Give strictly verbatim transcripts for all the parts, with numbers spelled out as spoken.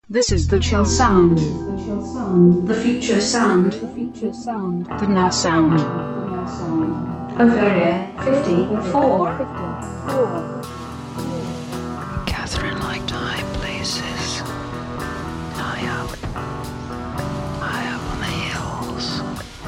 This is the chill sound. The future sound. The now sound. Of Area fifty-four. Catherine liked high places. High up. High up on the hills.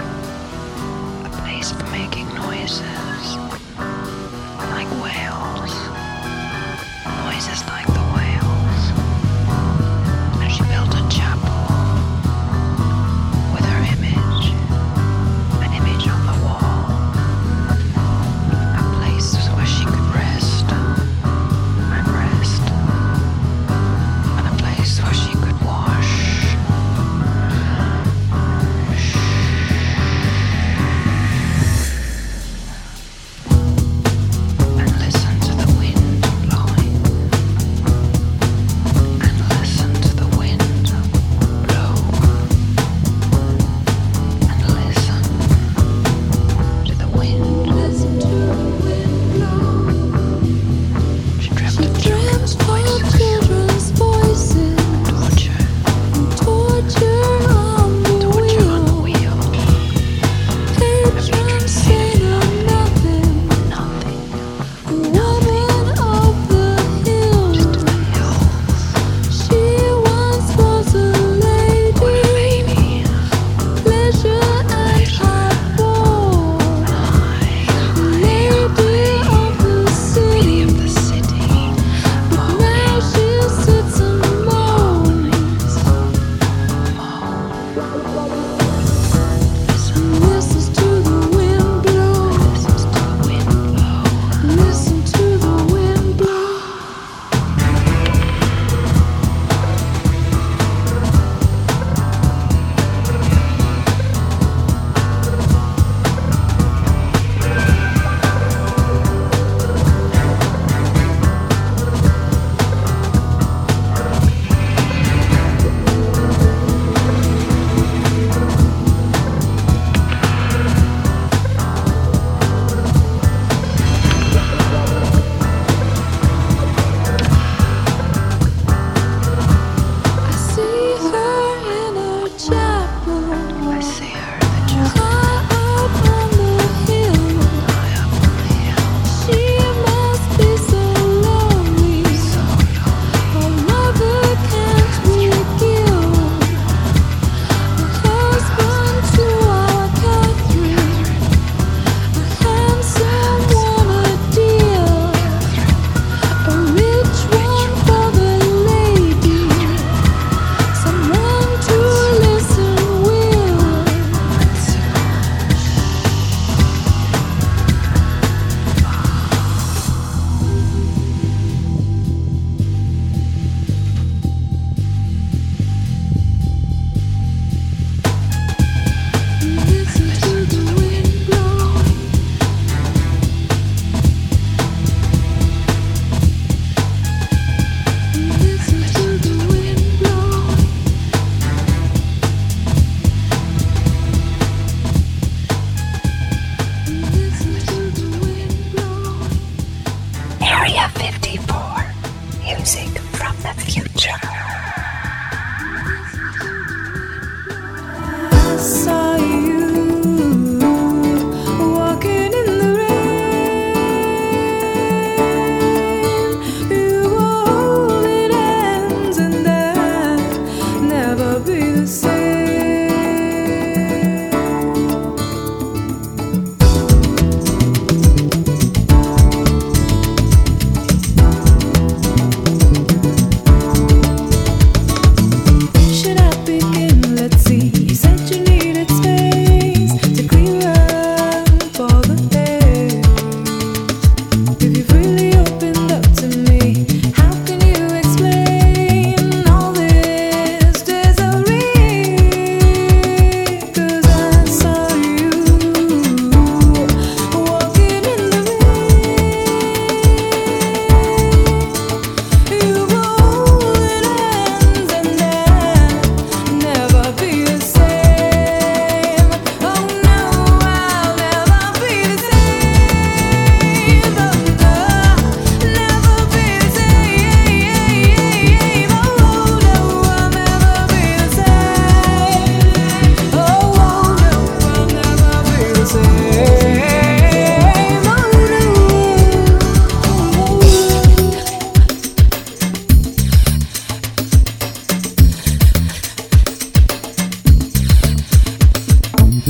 A place for making noises. Like whales. Noises like the whales. And she built a chapel. With her image. An image on the wall. A place where she could rest.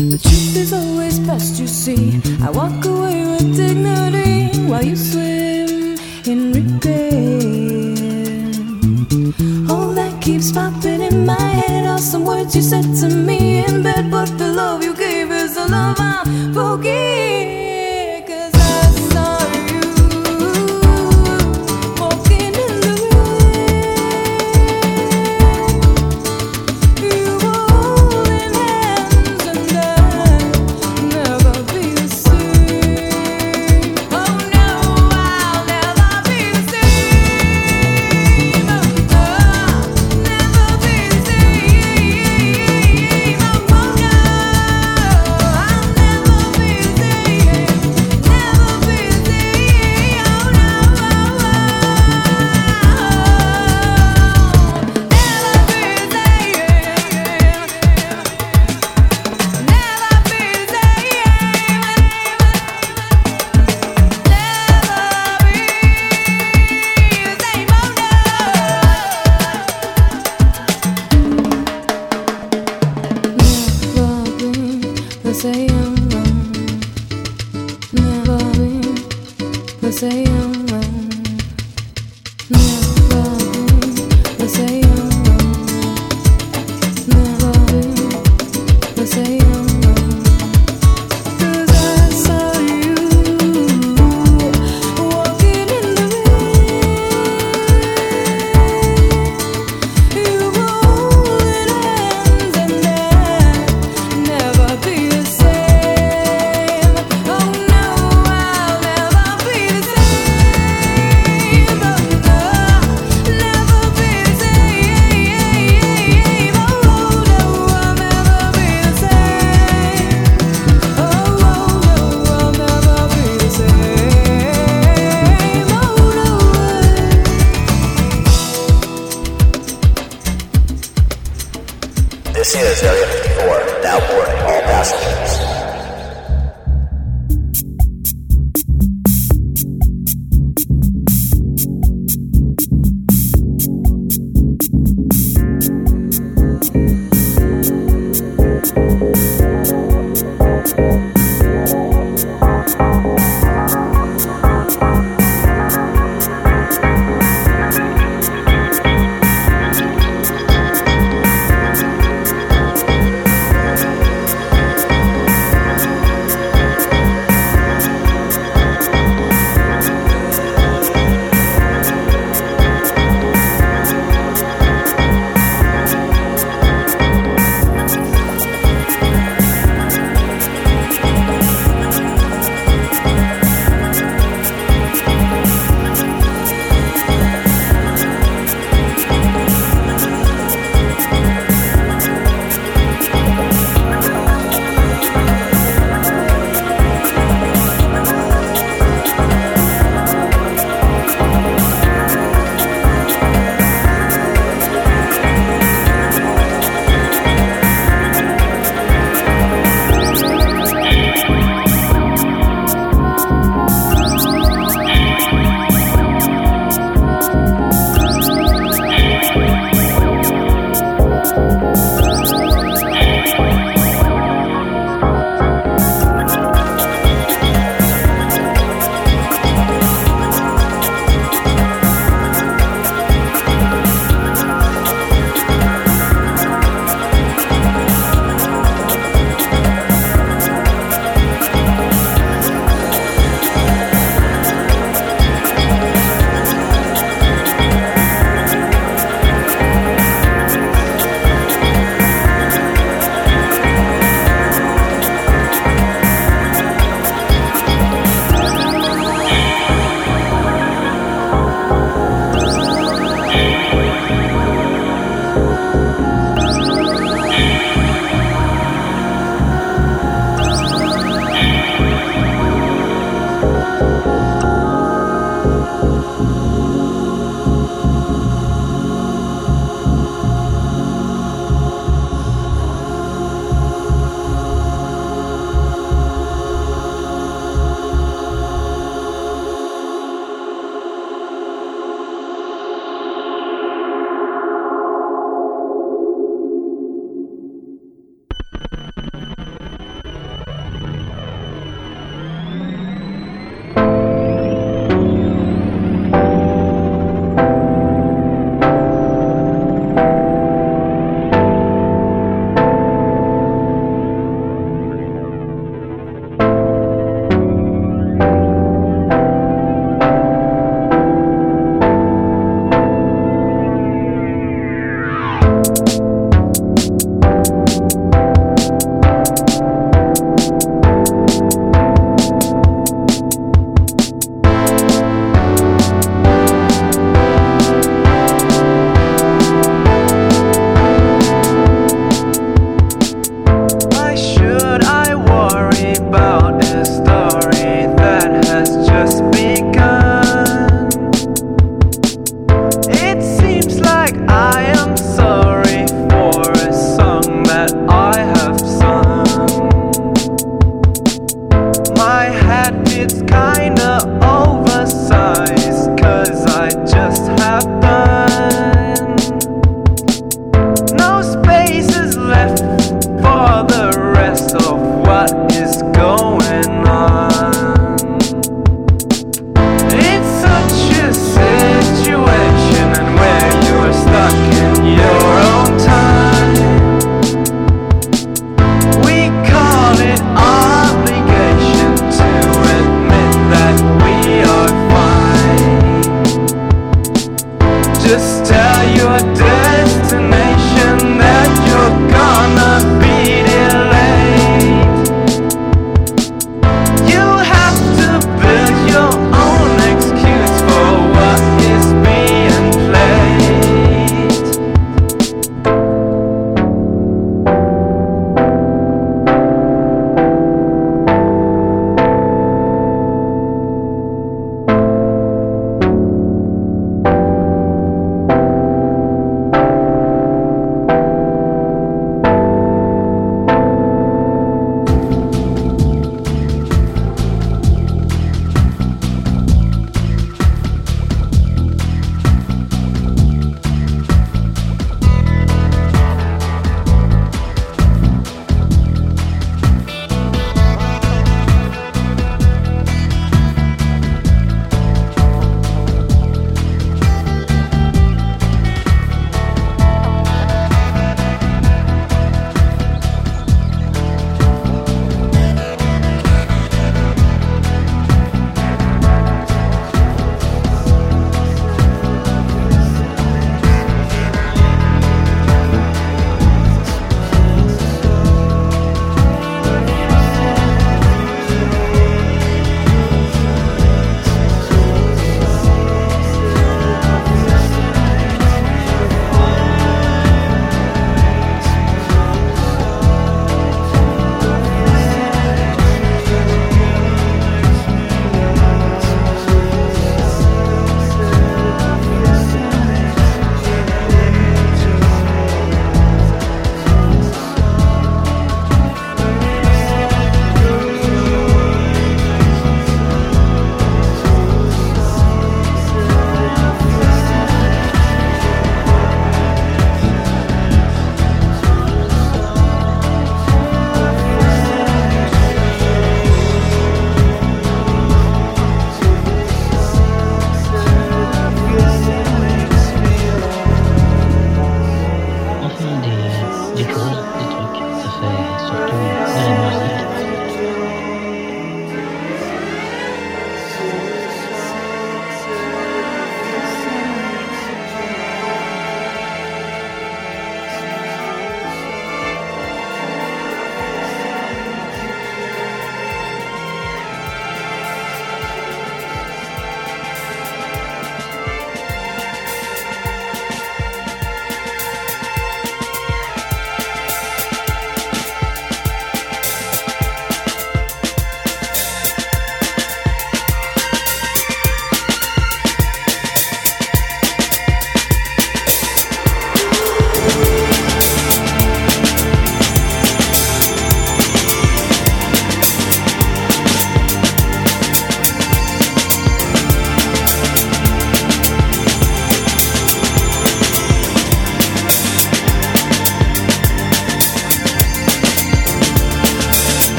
The truth is always best, you see. I walk away with dignity while you swim in regret. All that keeps popping in my head are some words you said to me in bed, but the love you gave is the love I forget. This is Area fifty-four, now boarding all passengers.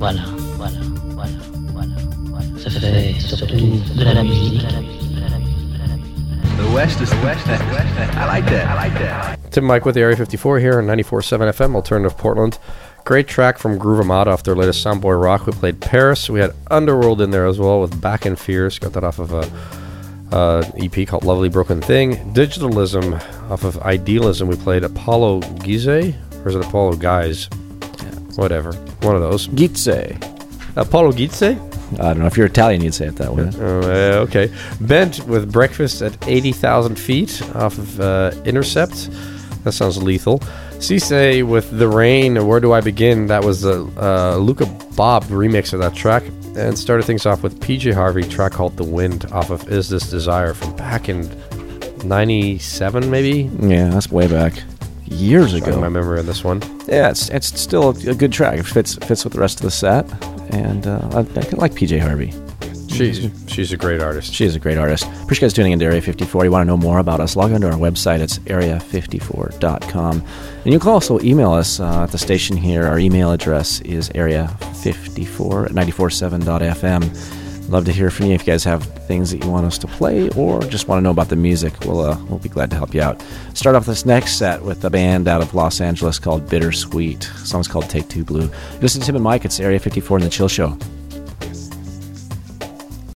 voilà, voilà, voilà, voilà, voilà. Ça fait surtout de la musique. The West is the West. I like that. I like that. Tim Mike with the Area fifty-four here on ninety-four point seven F M, Alternative Portland. Great track from Groove Armada off their latest Soundboy Rock. We played Paris. We had Underworld in there as well with Back in Fears. Got that off of a uh, E P called Lovely Broken Thing. Digitalism off of Idealism. We played Apollo Gize, or is it Apollo Guys? Yeah. Whatever. One of those. Gizze. Apollo Gize? I don't know. If you're Italian, you'd say it that way. Uh, okay. Bent with Breakfast at eighty thousand feet off of uh, Intercept. That sounds lethal. Cisse with The Rain, Where Do I Begin? That was the uh, Luca Bob remix of that track. And started things off with P J Harvey, track called The Wind off of Is This Desire from back in ninety-seven, maybe? Yeah, that's way back. Years ago. My memory on this one. Yeah, it's it's still a good track. It fits fits with the rest of the set. And uh, I, I like P J Harvey. She's she's a great artist. She is a great artist. Appreciate you guys tuning into Area fifty-four. You want to know more about us, log on to our website. It's area fifty-four dot com. And you can also email us uh, at the station here. Our email address is area fifty-four at ninety-four point seven dot f m. Love to hear from you if you guys have things that you want us to play or just want to know about the music. We'll, uh, we'll be glad to help you out. Start off this next set with a band out of Los Angeles called Bittersweet. The song's called Take Two Blue. Listen to Tim and Mike. It's Area fifty-four in the Chill Show.